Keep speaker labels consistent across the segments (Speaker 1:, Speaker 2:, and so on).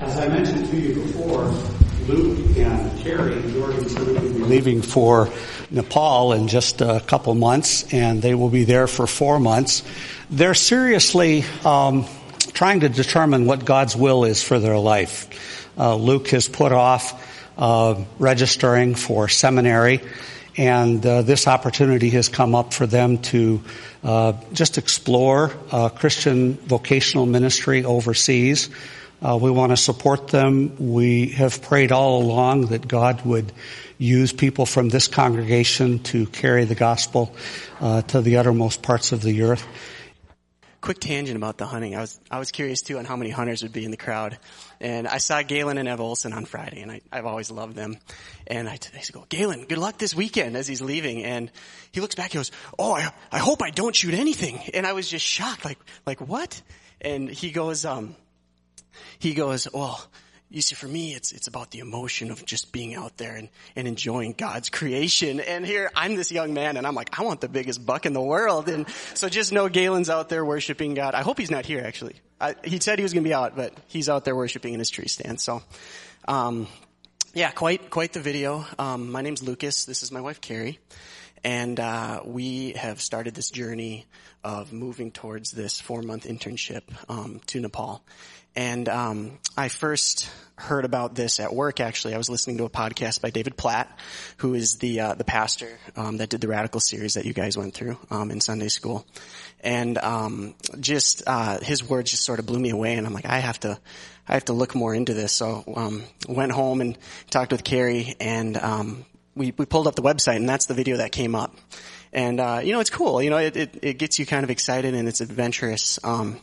Speaker 1: As I mentioned to you before, Luke and Carrie, Jordan, will be leaving for Nepal in just a couple months, and they will be there for 4 months. They're seriously trying to determine what God's will is for their life. Luke has put off registering for seminary, and this opportunity has come up for them to just explore Christian vocational ministry overseas. We want to support them. We have prayed all along that God would use people from this congregation to carry the gospel to the uttermost parts of the earth.
Speaker 2: Quick tangent about the hunting. I was curious too on how many hunters would be in the crowd. And I saw Galen and Ev Olson on Friday, and I've always loved them. And I go, Galen, good luck this weekend, as he's leaving. And he looks back, he goes, oh, I hope I don't shoot anything. And I was just shocked, like what? And he goes, well, you see, for me, it's about the emotion of just being out there and enjoying God's creation. And here, I'm this young man, and I'm like, I want the biggest buck in the world. And so just know Galen's out there worshiping God. I hope he's not here, actually. He said he was going to be out, but he's out there worshiping in his tree stand. So, yeah, quite the video. My name's Lucas. This is my wife, Carrie. And we have started this journey of moving towards this 4-month internship to Nepal. And I first heard about this at work, actually. I was listening to a podcast by David Platt, who is the pastor that did the Radical series that you guys went through in Sunday school. And his words just sort of blew me away, and I'm like, I have to look more into this. So went home and talked with Carrie, and we pulled up the website, and that's the video that came up. And it's cool. It gets you kind of excited, and it's adventurous.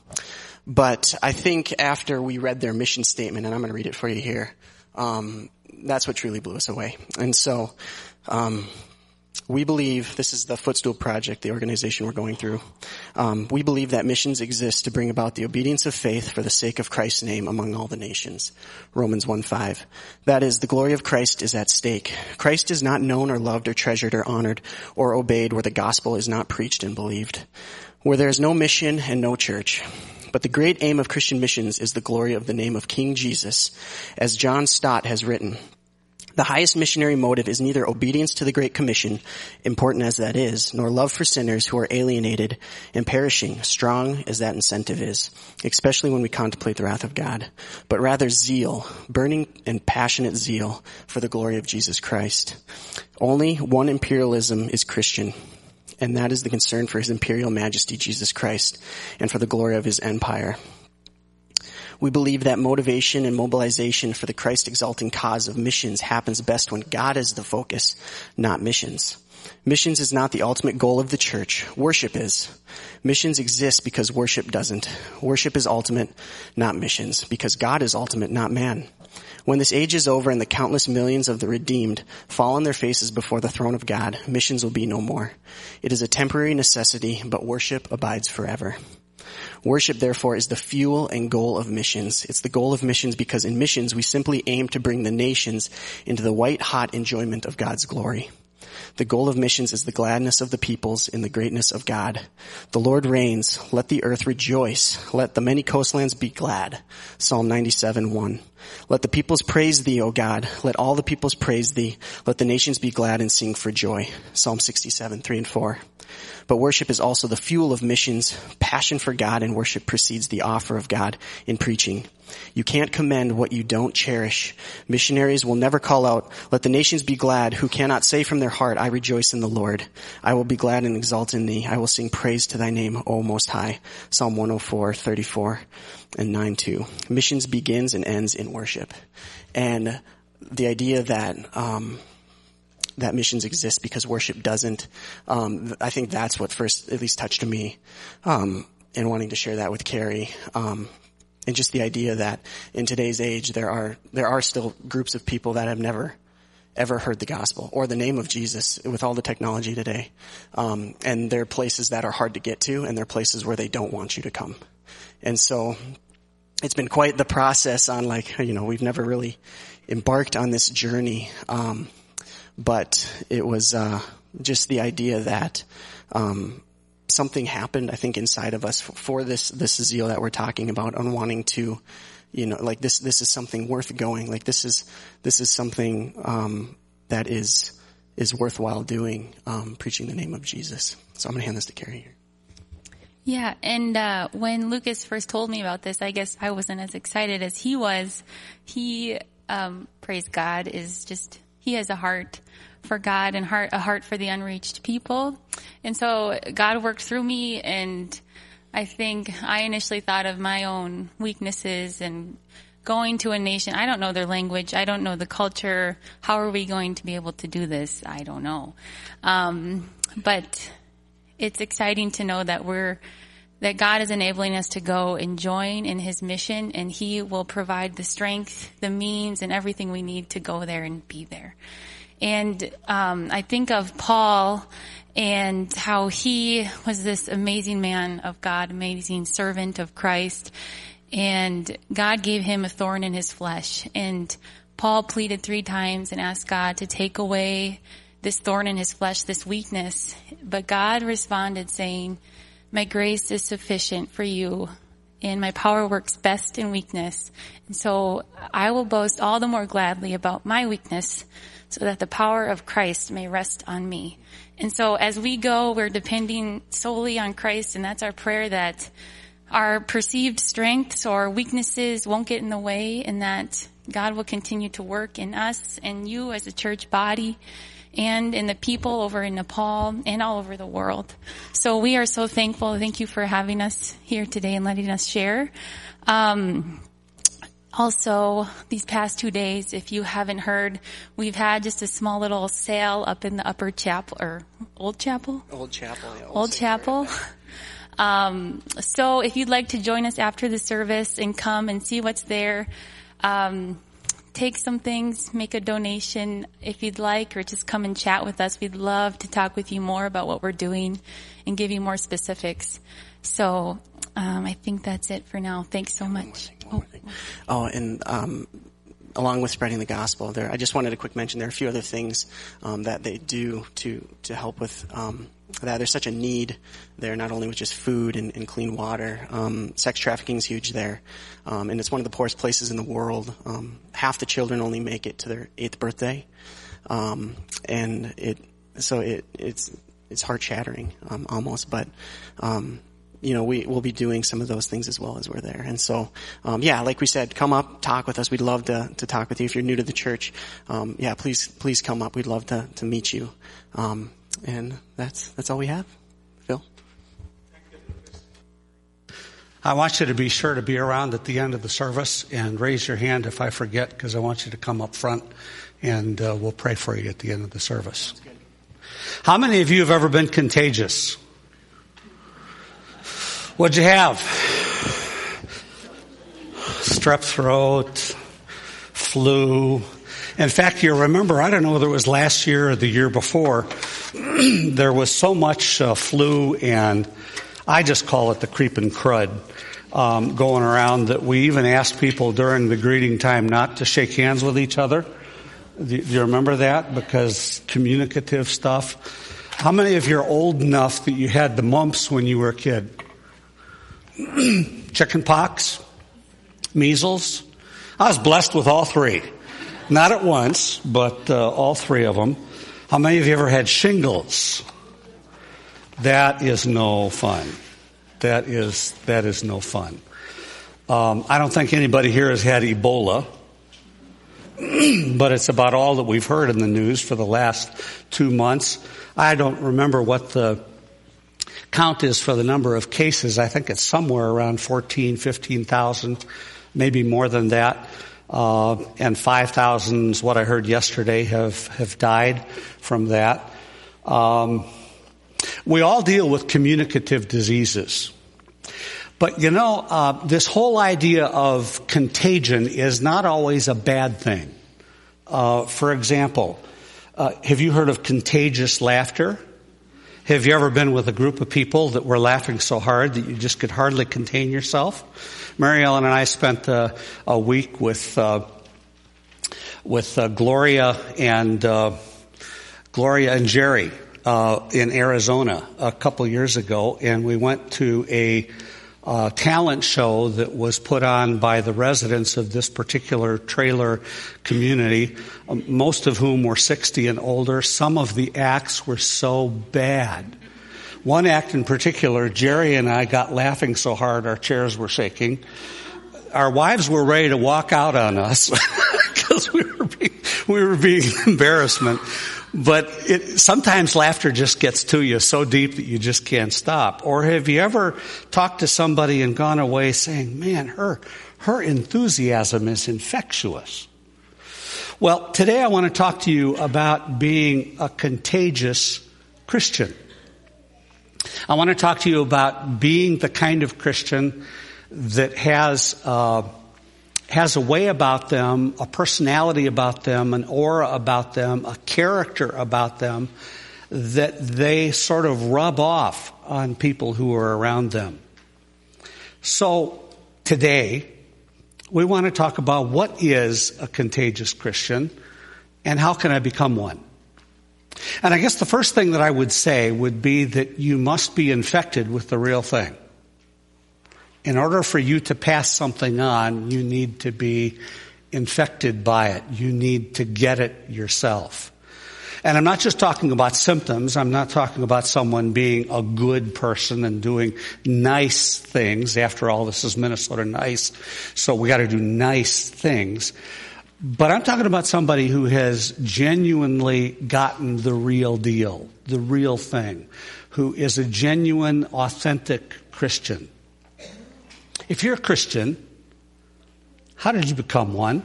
Speaker 2: But I think after we read their mission statement, and I'm going to read it for you here, that's what truly blew us away. And so we believe, this is the Footstool Project, the organization we're going through. We believe that missions exist to bring about the obedience of faith for the sake of Christ's name among all the nations. Romans 1:5. That is, the glory of Christ is at stake. Christ is not known or loved or treasured or honored or obeyed where the gospel is not preached and believed, where there is no mission and no church. But the great aim of Christian missions is the glory of the name of King Jesus, as John Stott has written. The highest missionary motive is neither obedience to the Great Commission, important as that is, nor love for sinners who are alienated and perishing, strong as that incentive is, especially when we contemplate the wrath of God, but rather zeal, burning and passionate zeal for the glory of Jesus Christ. Only one imperialism is Christian, and that is the concern for His Imperial Majesty Jesus Christ and for the glory of His empire. We believe that motivation and mobilization for the Christ-exalting cause of missions happens best when God is the focus, not missions. Missions is not the ultimate goal of the church. Worship is. Missions exist because worship doesn't. Worship is ultimate, not missions, because God is ultimate, not man. When this age is over and the countless millions of the redeemed fall on their faces before the throne of God, missions will be no more. It is a temporary necessity, but worship abides forever. Worship, therefore, is the fuel and goal of missions. It's the goal of missions because in missions we simply aim to bring the nations into the white-hot enjoyment of God's glory. The goal of missions is the gladness of the peoples in the greatness of God. The Lord reigns. Let the earth rejoice. Let the many coastlands be glad. Psalm 97:1. Let the peoples praise thee, O God. Let all the peoples praise thee. Let the nations be glad and sing for joy. Psalm 67:3 and 4. But worship is also the fuel of missions. Passion for God and worship precedes the offer of God in preaching. You can't commend what you don't cherish. Missionaries will never call out, let the nations be glad, who cannot say from their heart, I rejoice in the Lord. I will be glad and exult in thee. I will sing praise to thy name, O Most High. Psalm 104:34 and 9:2. Missions begins and ends in worship. And the idea that missions exist because worship doesn't, I think that's what first at least touched me, in wanting to share that with Carrie. And just the idea that in today's age there are still groups of people that have never ever heard the gospel or the name of Jesus with all the technology today. And there are places that are hard to get to, and there are places where they don't want you to come. And so it's been quite the process on we've never really embarked on this journey. But it was just the idea that something happened, I think, inside of us for this zeal that we're talking about on wanting to, like this is something worth going. Like this is something, that is worthwhile doing, preaching the name of Jesus. So I'm going to hand this to Carrie here.
Speaker 3: Yeah, and when Lucas first told me about this, I guess I wasn't as excited as he was. He, praise God, he has a heart for God and a heart for the unreached people. And so God worked through me, and I think I initially thought of my own weaknesses and going to a nation. I don't know their language. I don't know the culture. How are we going to be able to do this? I don't know. But it's exciting to know that that God is enabling us to go and join in his mission, and he will provide the strength, the means, and everything we need to go there and be there. And I think of Paul and how he was this amazing man of God, amazing servant of Christ, and God gave him a thorn in his flesh. And Paul pleaded 3 times and asked God to take away this thorn in his flesh, this weakness. But God responded saying, my grace is sufficient for you, and my power works best in weakness. And so I will boast all the more gladly about my weakness, so that the power of Christ may rest on me. And so as we go, we're depending solely on Christ, and that's our prayer, that our perceived strengths or weaknesses won't get in the way, and that God will continue to work in us and you as a church body, and in the people over in Nepal and all over the world. So we are so thankful. Thank you for having us here today and letting us share. Also, these past 2 days, if you haven't heard, we've had just a small little sale up in the upper chapel, or Old Chapel?
Speaker 2: Old Chapel, yeah.
Speaker 3: Old Chapel. So if you'd like to join us after the service and come and see what's there, take some things, make a donation if you'd like, or just come and chat with us. We'd love to talk with you more about what we're doing and give you more specifics. So I think that's it for now. Thanks so much.
Speaker 2: And along with spreading the gospel, I just wanted to quick mention there are a few other things that they do to help with that. There's such a need there, not only with just food and clean water. Sex trafficking is huge there, and it's one of the poorest places in the world. Half the children only make it to their 8th birthday, and it's heart shattering almost, but. We'll be doing some of those things as well as we're there. And so, like we said, come up, talk with us. We'd love to talk with you. If you're new to the church, please come up. We'd love to meet you. And that's all we have. Phil?
Speaker 1: I want you to be sure to be around at the end of the service and raise your hand if I forget, because I want you to come up front and we'll pray for you at the end of the service. How many of you have ever been contagious? What'd you have? Strep throat, flu. In fact, you remember, I don't know whether it was last year or the year before, there was so much flu, and I just call it the creeping crud, going around, that we even asked people during the greeting time not to shake hands with each other. Do you remember that? Because communicative stuff. How many of you are old enough that you had the mumps when you were a kid? Chicken pox, measles. I was blessed with all 3. Not at once, but all 3 of them. How many of you ever had shingles? That is no fun. That is no fun. I don't think anybody here has had Ebola, but it's about all that we've heard in the news for the last 2 months. I don't remember what the count is for the number of cases. I think it's somewhere around 15,000, maybe more than that. And 5,000 is what I heard yesterday have died from that. We all deal with communicative diseases. But this whole idea of contagion is not always a bad thing. For example, have you heard of contagious laughter? Have you ever been with a group of people that were laughing so hard that you just could hardly contain yourself? Mary Ellen and I spent a week with Gloria and Jerry in Arizona a couple years ago, and we went to a talent show that was put on by the residents of this particular trailer community, most of whom were 60 and older. Some of the acts were so bad. One act in particular, Jerry and I got laughing so hard our chairs were shaking. Our wives were ready to walk out on us because we were being embarrassment. But sometimes laughter just gets to you so deep that you just can't stop. Or have you ever talked to somebody and gone away saying, man, her enthusiasm is infectious? Well, today I want to talk to you about being a contagious Christian. I want to talk to you about being the kind of Christian that has a way about them, a personality about them, an aura about them, a character about them that they sort of rub off on people who are around them. So today, we want to talk about what is a contagious Christian and how can I become one. And I guess the first thing that I would say would be that you must be infected with the real thing. In order for you to pass something on, you need to be infected by it. You need to get it yourself. And I'm not just talking about symptoms. I'm not talking about someone being a good person and doing nice things. After all, this is Minnesota nice, so we got to do nice things. But I'm talking about somebody who has genuinely gotten the real deal, the real thing, who is a genuine, authentic Christian. If you're a Christian, how did you become one?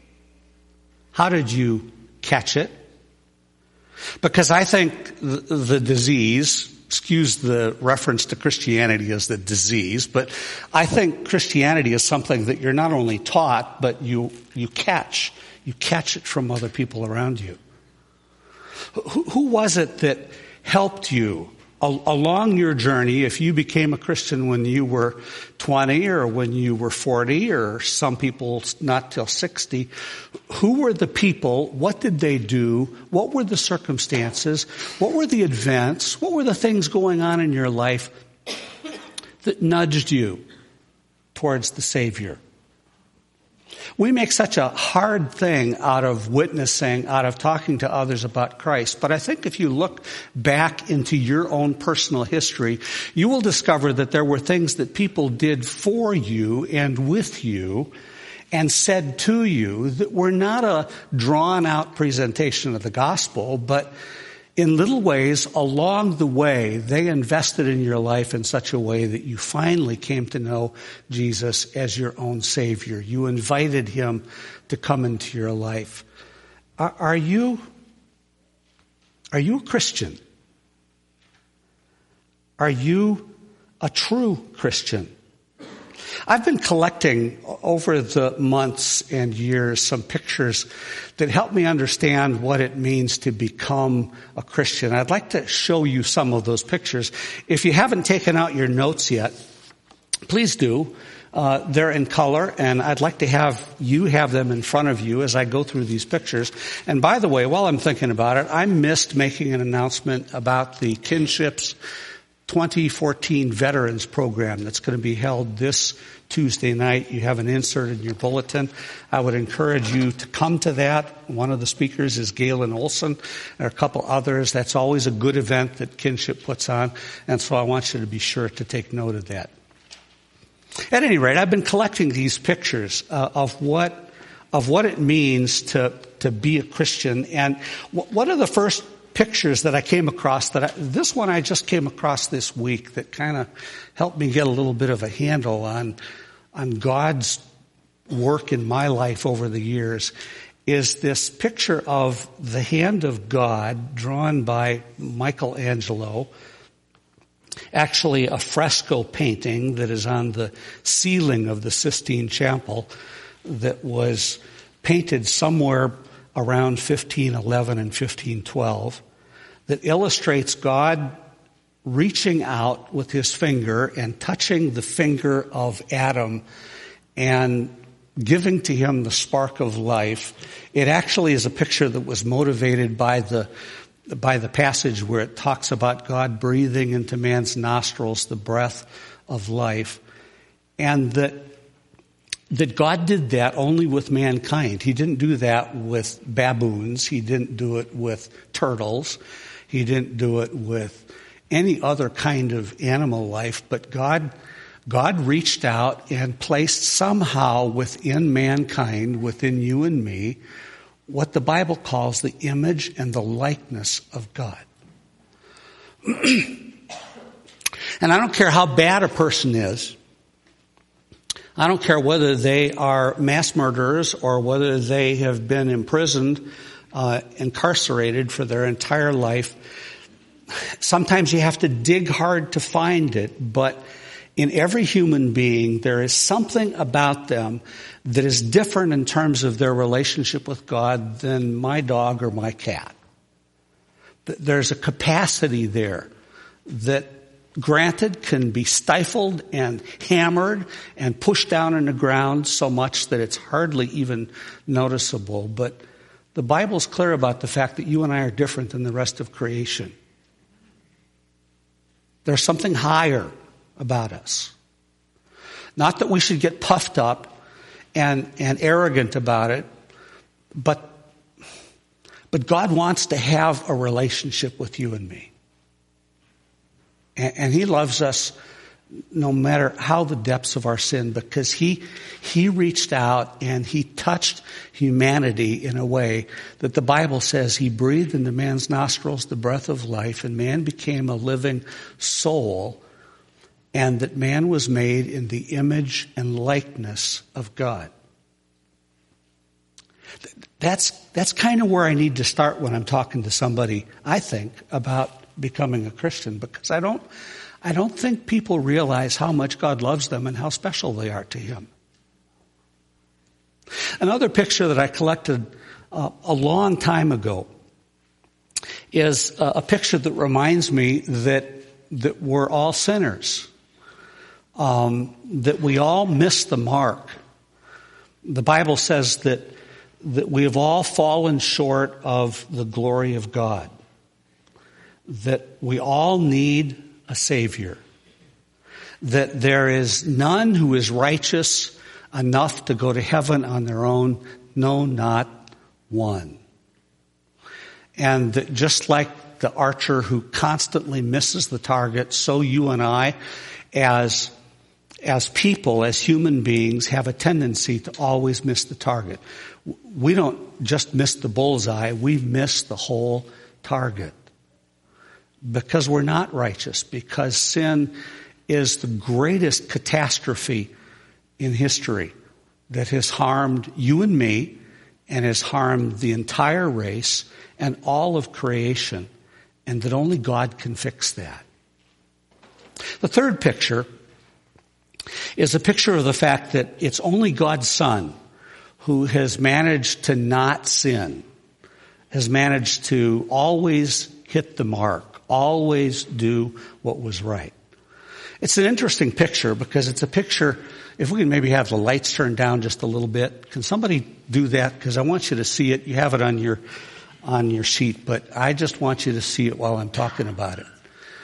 Speaker 1: How did you catch it? Because I think the disease, excuse the reference to Christianity as the disease, but I think Christianity is something that you're not only taught, but you catch. You catch it from other people around you. Who was it that helped you along your journey, if you became a Christian when you were 20 or when you were 40 or some people not till 60, who were the people? What did they do? What were the circumstances? What were the events? What were the things going on in your life that nudged you towards the Savior? We make such a hard thing out of witnessing, out of talking to others about Christ. But I think if you look back into your own personal history, you will discover that there were things that people did for you and with you and said to you that were not a drawn-out presentation of the gospel, but in little ways, along the way, they invested in your life in such a way that you finally came to know Jesus as your own Savior. You invited Him to come into your life. Are you a Christian? Are you a true Christian? I've been collecting over the months and years some pictures that help me understand what it means to become a Christian. I'd like to show you some of those pictures. If you haven't taken out your notes yet, please do. They're in color, and I'd like to have you have them in front of you as I go through these pictures. And by the way, while I'm thinking about it, I missed making an announcement about the Kinship's 2014 Veterans Program that's going to be held this Tuesday night. You have an insert in your bulletin. I would encourage you to come to that. One of the speakers is Galen Olson and a couple others. That's always a good event that Kinship puts on, and so I want you to be sure to take note of that. At any rate, I've been collecting these pictures of what it means to be a Christian, and one of the first pictures that I came across, this one I just came across this week that kind of helped me get a little bit of a handle on God's work in my life over the years, is this picture of the hand of God drawn by Michelangelo, actually a fresco painting that is on the ceiling of the Sistine Chapel that was painted somewhere around 1511 and 1512, that illustrates God reaching out with his finger and touching the finger of Adam and giving to him the spark of life. It actually is a picture that was motivated by the passage where it talks about God breathing into man's nostrils the breath of life. and that God did that only with mankind. He didn't do that with baboons. He didn't do it with turtles. He didn't do it with any other kind of animal life. But God reached out and placed somehow within mankind, within you and me, what the Bible calls the image and the likeness of God. And I don't care how bad a person is. I don't care whether they are mass murderers or whether they have been imprisoned, incarcerated for their entire life. Sometimes you have to dig hard to find it, but in every human being, there is something about them that is different in terms of their relationship with God than my dog or my cat. There's a capacity there that, granted, can be stifled and hammered and pushed down in the ground so much that it's hardly even noticeable. But the Bible's clear about the fact that you and I are different than the rest of creation. There's something higher about us. Not that we should get puffed up and arrogant about it, but God wants to have a relationship with you and me. And He loves us no matter how the depths of our sin, because He reached out and He touched humanity in a way that the Bible says He breathed into man's nostrils the breath of life, and man became a living soul, and that man was made in the image and likeness of God. That's kind of where I need to start when I'm talking to somebody, I think, about becoming a Christian, because I don't think people realize how much God loves them and how special they are to Him. Another picture that I collected a long time ago is a picture that reminds me that we're all sinners, that we all miss the mark. The Bible says that we have all fallen short of the glory of God, that we all need a Savior, that there is none who is righteous enough to go to heaven on their own, no, not one. And that just like the archer who constantly misses the target, so you and I, as people, as human beings, have a tendency to always miss the target. We don't just miss the bullseye, we miss the whole target. Because we're not righteous, because sin is the greatest catastrophe in history that has harmed you and me and has harmed the entire race and all of creation, and that only God can fix that. The third picture is a picture of the fact that it's only God's Son who has managed to not sin, has managed to always hit the mark, always do what was right. It's an interesting picture because it's a picture, if we can maybe have the lights turned down just a little bit. Can somebody do that? Because I want you to see it. You have it on your sheet, but I just want you to see it while I'm talking about it.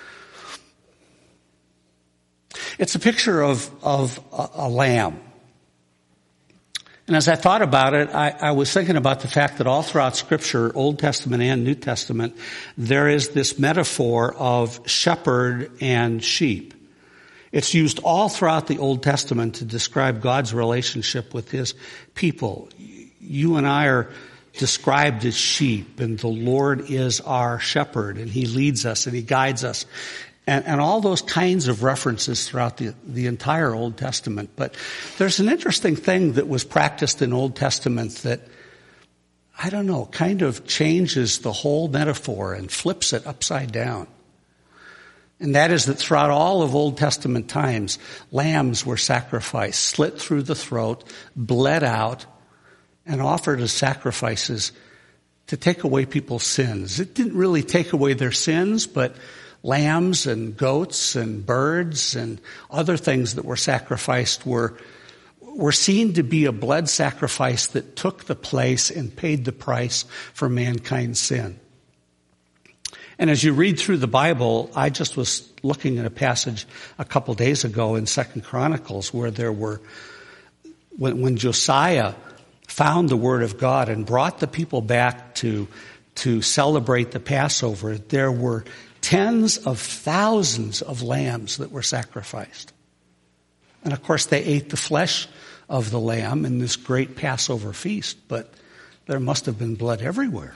Speaker 1: It's a picture of a lamb. And as I thought about it, I was thinking about the fact that all throughout Scripture, Old Testament and New Testament, there is this metaphor of shepherd and sheep. It's used all throughout the Old Testament to describe God's relationship with His people. You and I are described as sheep, and the Lord is our shepherd, and He leads us and He guides us. And all those kinds of references throughout the entire Old Testament. But there's an interesting thing that was practiced in Old Testament that, I don't know, kind of changes the whole metaphor and flips it upside down. And that is that throughout all of Old Testament times, lambs were sacrificed, slit through the throat, bled out, and offered as sacrifices to take away people's sins. It didn't really take away their sins, but lambs and goats and birds and other things that were sacrificed were seen to be a blood sacrifice that took the place and paid the price for mankind's sin. And as you read through the Bible, I just was looking at a passage a couple days ago in 2 Chronicles where there were, when Josiah found the Word of God and brought the people back to celebrate the Passover, there were tens of thousands of lambs that were sacrificed. And of course they ate the flesh of the lamb in this great Passover feast, but there must have been blood everywhere.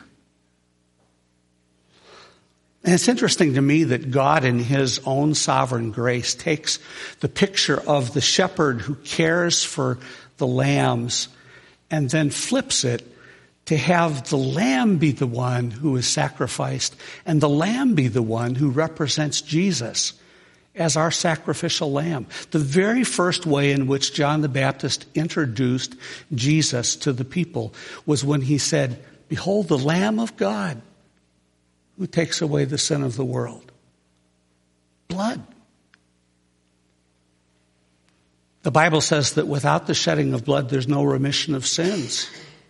Speaker 1: And it's interesting to me that God in His own sovereign grace takes the picture of the shepherd who cares for the lambs and then flips it to have the lamb be the one who is sacrificed and the lamb be the one who represents Jesus as our sacrificial lamb. The very first way in which John the Baptist introduced Jesus to the people was when he said, "Behold the Lamb of God who takes away the sin of the world." Blood. The Bible says that without the shedding of blood, there's no remission of sins.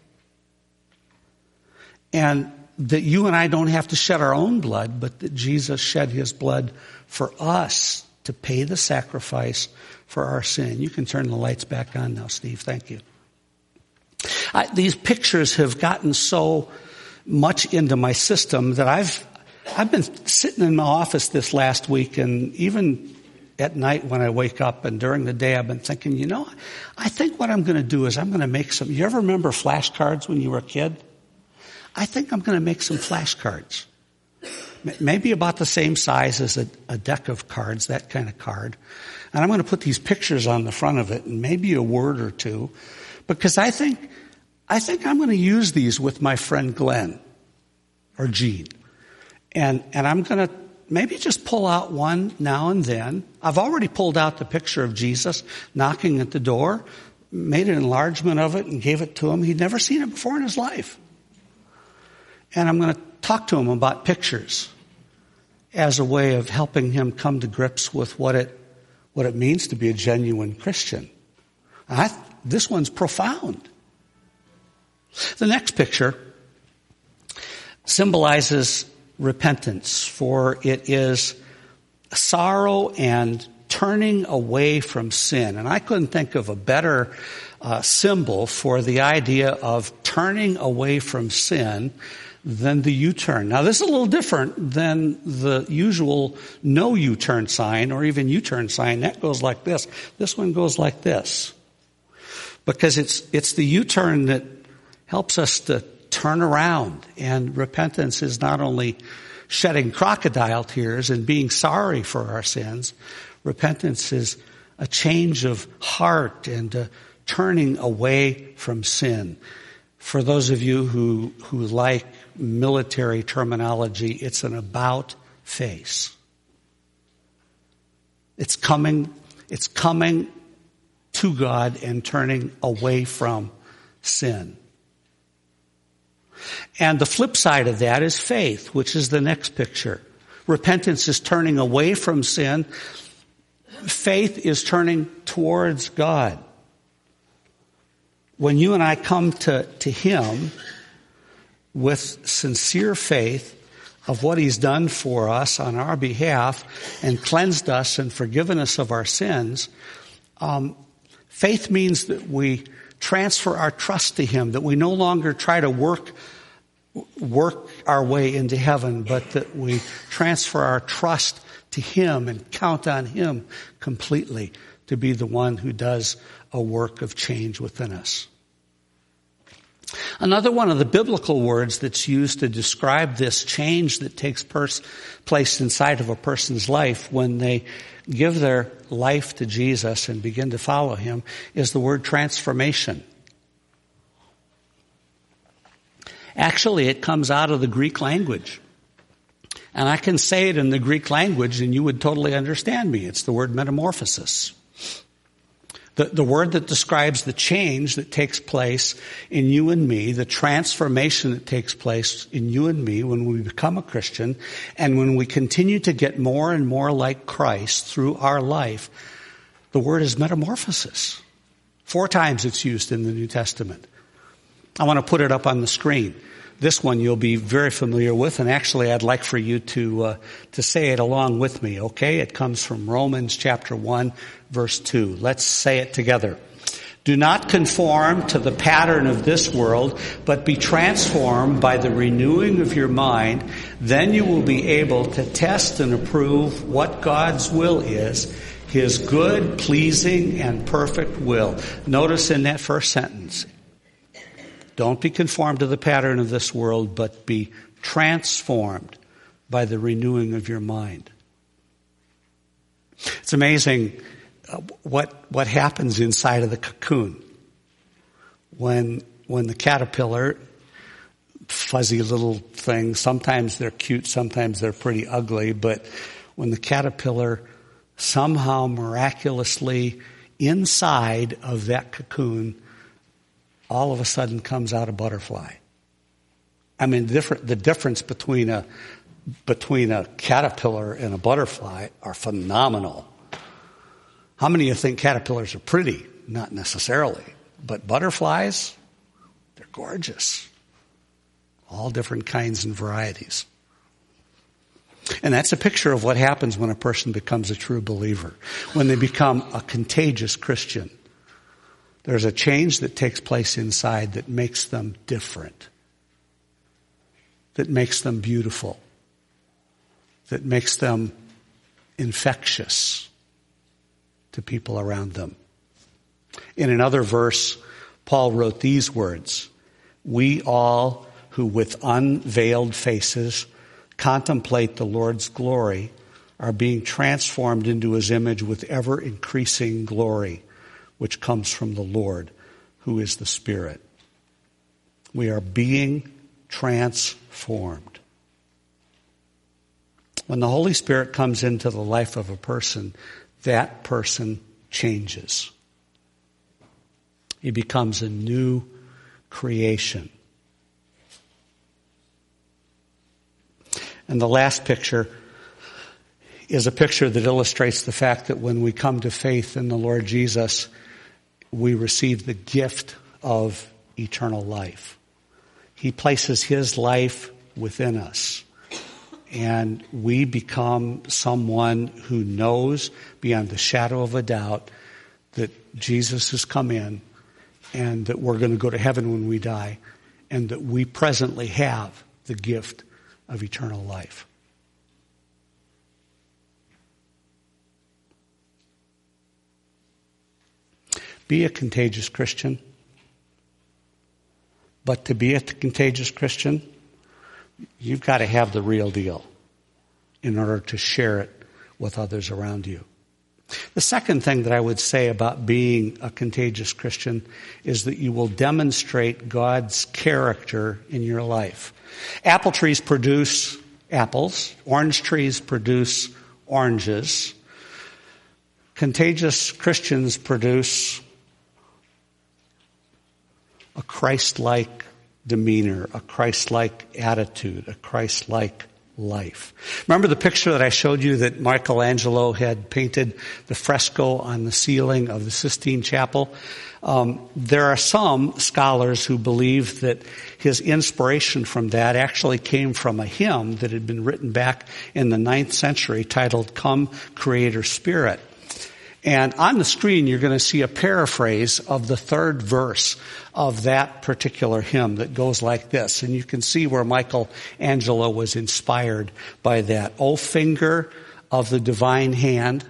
Speaker 1: And that you and I don't have to shed our own blood, but that Jesus shed His blood for us to pay the sacrifice for our sin. You can turn the lights back on now, Steve. Thank you. These pictures have gotten so much into my system that I've been sitting in my office this last week, and even at night when I wake up and during the day I've been thinking, I think what I'm going to do is I'm going to make some. You ever remember flashcards when you were a kid? I think I'm going to make some flashcards. Maybe about the same size as a deck of cards, that kind of card. And I'm going to put these pictures on the front of it and maybe a word or two, because I think I'm going to use these with my friend Glenn or Gene. And I'm going to maybe just pull out one now and then. I've already pulled out the picture of Jesus knocking at the door, made an enlargement of it and gave it to him. He'd never seen it before in his life. And I'm going to talk to him about pictures as a way of helping him come to grips with what it means to be a genuine Christian. This one's profound. The next picture symbolizes repentance, for it is sorrow and turning away from sin. And I couldn't think of a better symbol for the idea of turning away from sin than the U-turn. Now, this is a little different than the usual no U-turn sign or even U-turn sign. That goes like this. This one goes like this. Because it's the U-turn that helps us to turn around. And repentance is not only shedding crocodile tears and being sorry for our sins. Repentance is a change of heart and turning away from sin. For those of you who like military terminology, it's an about face. It's coming to God and turning away from sin. And the flip side of that is faith, which is the next picture. Repentance is turning away from sin. Faith is turning towards God. When you and I come to Him with sincere faith of what He's done for us on our behalf and cleansed us and forgiven us of our sins, faith means that we transfer our trust to Him, that we no longer try to work our way into heaven, but that we transfer our trust to Him and count on Him completely to be the one who does a work of change within us. Another one of the biblical words that's used to describe this change that takes place inside of a person's life when they give their life to Jesus and begin to follow Him is the word transformation. Actually, it comes out of the Greek language. And I can say it in the Greek language and you would totally understand me. It's the word metamorphosis. The word that describes the change that takes place in you and me, the transformation that takes place in you and me when we become a Christian, and when we continue to get more and more like Christ through our life, the word is metamorphosis. 4 times it's used in the New Testament. I want to put it up on the screen. This one you'll be very familiar with, and actually I'd like for you to say it along with me, okay? It comes from Romans chapter 1, verse 2. Let's say it together. Do not conform to the pattern of this world, but be transformed by the renewing of your mind. Then you will be able to test and approve what God's will is, His good, pleasing, and perfect will. Notice in that first sentence, don't be conformed to the pattern of this world, but be transformed by the renewing of your mind. It's amazing what happens inside of the cocoon when the caterpillar, fuzzy little thing, sometimes they're cute, sometimes they're pretty ugly, but when the caterpillar somehow miraculously inside of that cocoon all of a sudden comes out a butterfly. I mean, the difference between a caterpillar and a butterfly are phenomenal. How many of you think caterpillars are pretty? Not necessarily. But butterflies, they're gorgeous. All different kinds and varieties. And that's a picture of what happens when a person becomes a true believer. When they become a contagious Christian. There's a change that takes place inside that makes them different. That makes them beautiful. That makes them infectious to people around them. In another verse, Paul wrote these words, we all who with unveiled faces contemplate the Lord's glory are being transformed into His image with ever increasing glory, which comes from the Lord, who is the Spirit. We are being transformed. When the Holy Spirit comes into the life of a person, that person changes. He becomes a new creation. And the last picture is a picture that illustrates the fact that when we come to faith in the Lord Jesus, we receive the gift of eternal life. He places His life within us. And we become someone who knows beyond the shadow of a doubt that Jesus has come in and that we're going to go to heaven when we die and that we presently have the gift of eternal life. Be a contagious Christian. But to be a contagious Christian, you've got to have the real deal in order to share it with others around you. The second thing that I would say about being a contagious Christian is that you will demonstrate God's character in your life. Apple trees produce apples. Orange trees produce oranges. Contagious Christians produce a Christ-like demeanor, a Christ-like attitude, a Christ-like life. Remember the picture that I showed you that Michelangelo had painted, the fresco on the ceiling of the Sistine Chapel? There are some scholars who believe that his inspiration from that actually came from a hymn that had been written back in the 9th century titled, Come, Creator Spirit. And on the screen, you're going to see a paraphrase of the third verse of that particular hymn that goes like this. And you can see where Michelangelo was inspired by that. O finger of the divine hand,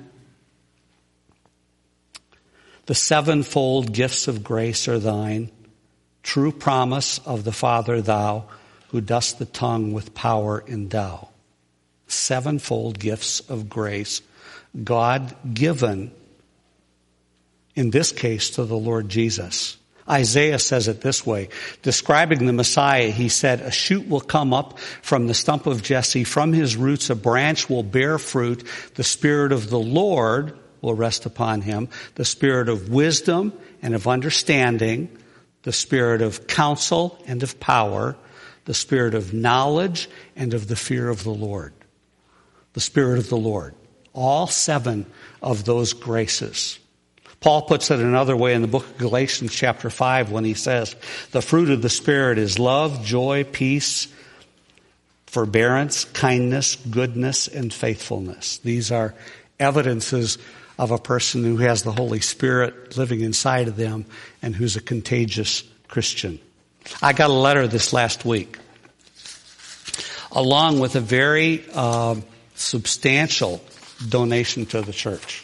Speaker 1: the sevenfold gifts of grace are thine, true promise of the Father thou, who dost the tongue with power endow. Sevenfold gifts of grace, God given, in this case, to the Lord Jesus. Isaiah says it this way. Describing the Messiah, he said, a shoot will come up from the stump of Jesse. From his roots a branch will bear fruit. The Spirit of the Lord will rest upon him. The Spirit of wisdom and of understanding. The Spirit of counsel and of power. The Spirit of knowledge and of the fear of the Lord. The Spirit of the Lord. All 7 of those graces. Paul puts it another way in the book of Galatians chapter 5 when he says, the fruit of the Spirit is love, joy, peace, forbearance, kindness, goodness, and faithfulness. These are evidences of a person who has the Holy Spirit living inside of them and who's a contagious Christian. I got a letter this last week along with a very substantial donation to the church.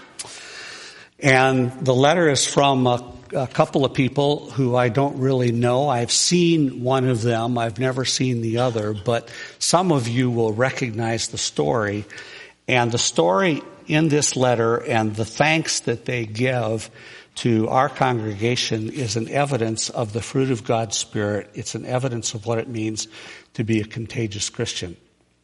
Speaker 1: And the letter is from a couple of people who I don't really know. I've seen one of them. I've never seen the other, but some of you will recognize the story. And the story in this letter and the thanks that they give to our congregation is an evidence of the fruit of God's Spirit. It's an evidence of what it means to be a contagious Christian.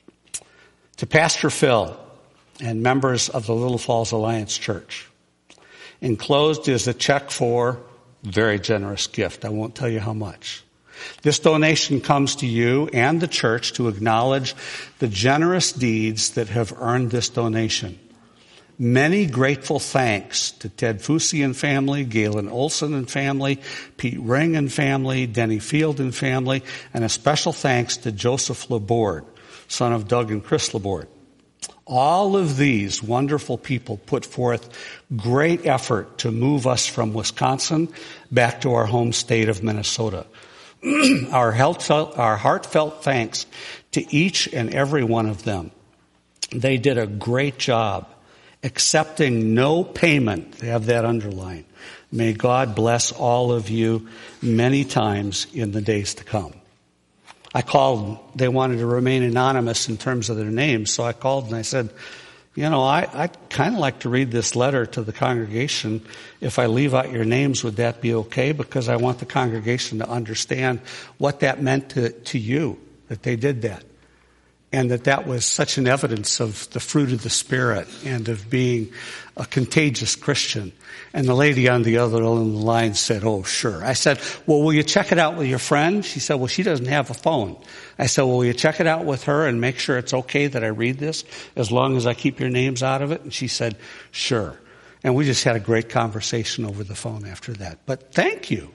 Speaker 1: To Pastor Phil and members of the Little Falls Alliance Church, enclosed is a check for a very generous gift. I won't tell you how much. This donation comes to you and the church to acknowledge the generous deeds that have earned this donation. Many grateful thanks to Ted Fusi and family, Galen Olson and family, Pete Ring and family, Denny Field and family, and a special thanks to Joseph Laborde, son of Doug and Chris Laborde. All of these wonderful people put forth great effort to move us from Wisconsin back to our home state of Minnesota. Our heartfelt thanks to each and every one of them. They did a great job accepting no payment. They have that underlined. May God bless all of you many times in the days to come. I called, they wanted to remain anonymous in terms of their names, so I called and I said, I'd kind of like to read this letter to the congregation. If I leave out your names, would that be okay? Because I want the congregation to understand what that meant to you, that they did that. And that was such an evidence of the fruit of the Spirit and of being a contagious Christian. And the lady on the other end of the line said, oh, sure. I said, well, will you check it out with your friend? She said, well, she doesn't have a phone. I said, well, will you check it out with her and make sure it's okay that I read this as long as I keep your names out of it? And she said, sure. And we just had a great conversation over the phone after that. But thank you.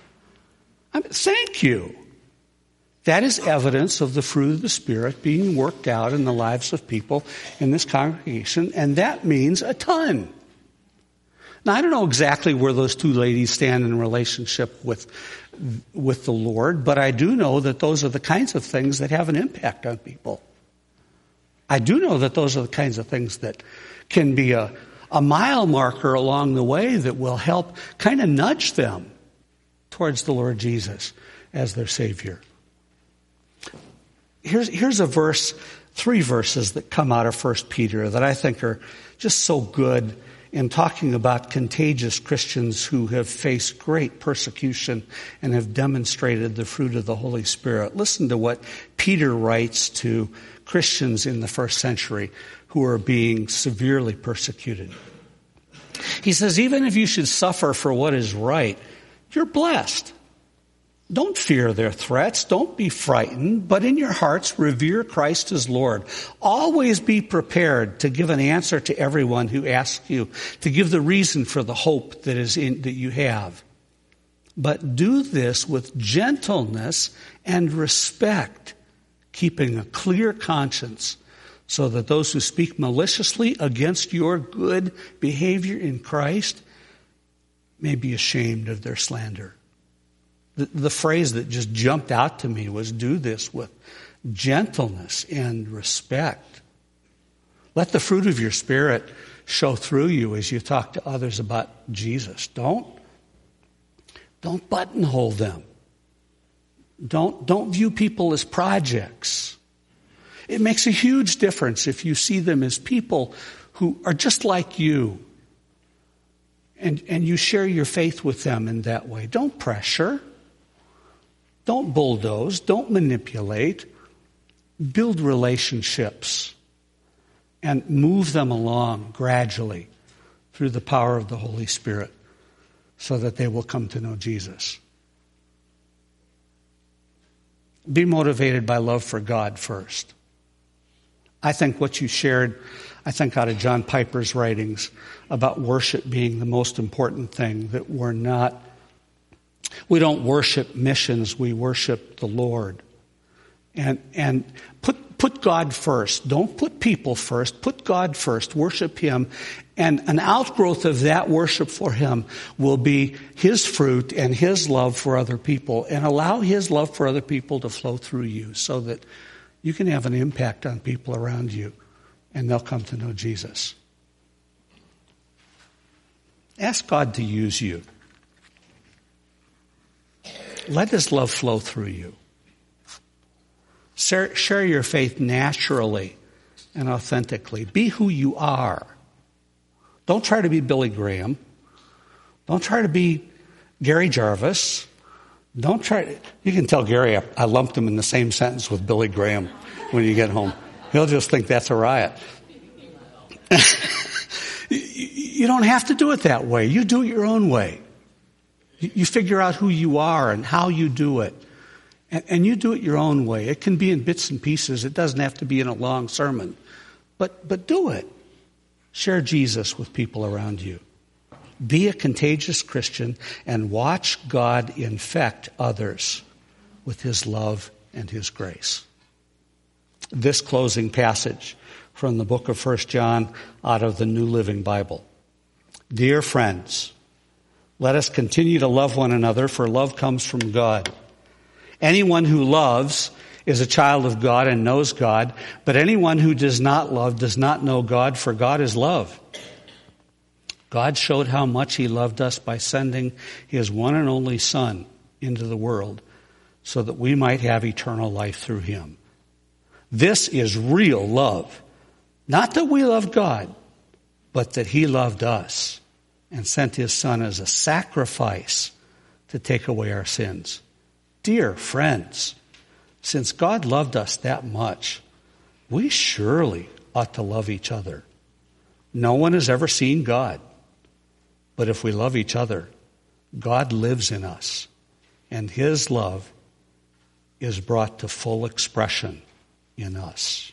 Speaker 1: Thank you. That is evidence of the fruit of the Spirit being worked out in the lives of people in this congregation, and that means a ton. Now, I don't know exactly where those two ladies stand in relationship with the Lord, but I do know that those are the kinds of things that have an impact on people. I do know that those are the kinds of things that can be a mile marker along the way that will help kind of nudge them towards the Lord Jesus as their Savior. Here's a verse, 3 verses that come out of 1 Peter that I think are just so good in talking about contagious Christians who have faced great persecution and have demonstrated the fruit of the Holy Spirit. Listen to what Peter writes to Christians in the first century who are being severely persecuted. He says, even if you should suffer for what is right, you're blessed. Don't fear their threats. Don't be frightened, but in your hearts revere Christ as Lord. Always be prepared to give an answer to everyone who asks you, to give the reason for the hope that you have. But do this with gentleness and respect, keeping a clear conscience, so that those who speak maliciously against your good behavior in Christ may be ashamed of their slander. The phrase that just jumped out to me was, do this with gentleness and respect. Let the fruit of your Spirit show through you as you talk to others about Jesus. Don't buttonhole them. Don't view people as projects. It makes a huge difference if you see them as people who are just like you. And you share your faith with them in that way. Don't pressure. Don't bulldoze. Don't manipulate. Build relationships and move them along gradually through the power of the Holy Spirit so that they will come to know Jesus. Be motivated by love for God first. I think what you shared I think out of John Piper's writings about worship being the most important thing, that we don't worship missions, we worship the Lord. And put God first. Don't put people first. Put God first. Worship Him. And an outgrowth of that worship for Him will be His fruit and His love for other people. And allow His love for other people to flow through you so that you can have an impact on people around you and they'll come to know Jesus. Ask God to use you. Let His love flow through you. Share your faith naturally and authentically. Be who you are. Don't try to be Billy Graham. Don't try to be Gary Jarvis. You can tell Gary I lumped him in the same sentence with Billy Graham when you get home. He'll just think that's a riot. You don't have to do it that way. You do it your own way. You figure out who you are and how you do it. And you do it your own way. It can be in bits and pieces. It doesn't have to be in a long sermon. But do it. Share Jesus with people around you. Be a contagious Christian and watch God infect others with His love and His grace. This closing passage from the book of 1 John out of the New Living Bible. Dear friends, let us continue to love one another, for love comes from God. Anyone who loves is a child of God and knows God, but anyone who does not love does not know God, for God is love. God showed how much He loved us by sending His one and only Son into the world so that we might have eternal life through Him. This is real love. Not that we love God, but that He loved us and sent His Son as a sacrifice to take away our sins. Dear friends, since God loved us that much, we surely ought to love each other. No one has ever seen God, but if we love each other, God lives in us, and His love is brought to full expression in us.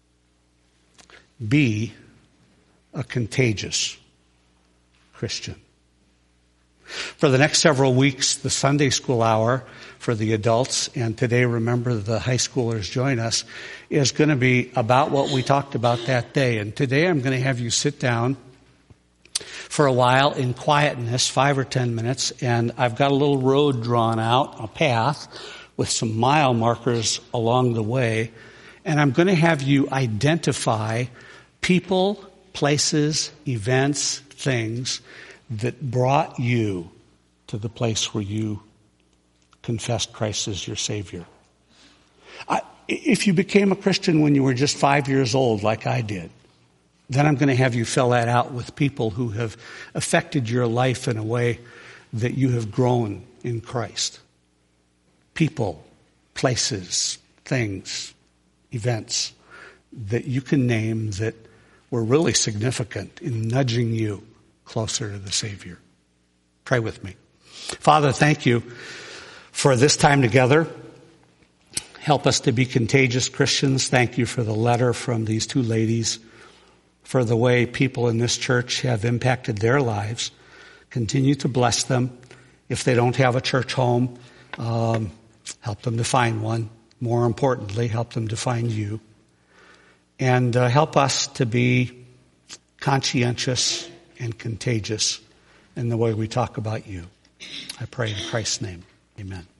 Speaker 1: Be a contagious Christian. For the next several weeks, the Sunday school hour for the adults, and today, remember, the high schoolers join us, is going to be about what we talked about that day. And today I'm going to have you sit down for a while in quietness, 5 or 10 minutes, and I've got a little road drawn out, a path, with some mile markers along the way, and I'm going to have you identify people, places, events, things that brought you to the place where you confessed Christ as your Savior. If you became a Christian when you were just 5 years old, like I did, then I'm going to have you fill that out with people who have affected your life in a way that you have grown in Christ. People, places, things, events that you can name that were really significant in nudging you closer to the Savior. Pray with me. Father, thank you for this time together. Help us to be contagious Christians. Thank you for the letter from these two ladies, for the way people in this church have impacted their lives. Continue to bless them. If they don't have a church home, help them to find one. More importantly, help them to find you. And help us to be conscientious and contagious in the way we talk about you. I pray in Christ's name. Amen.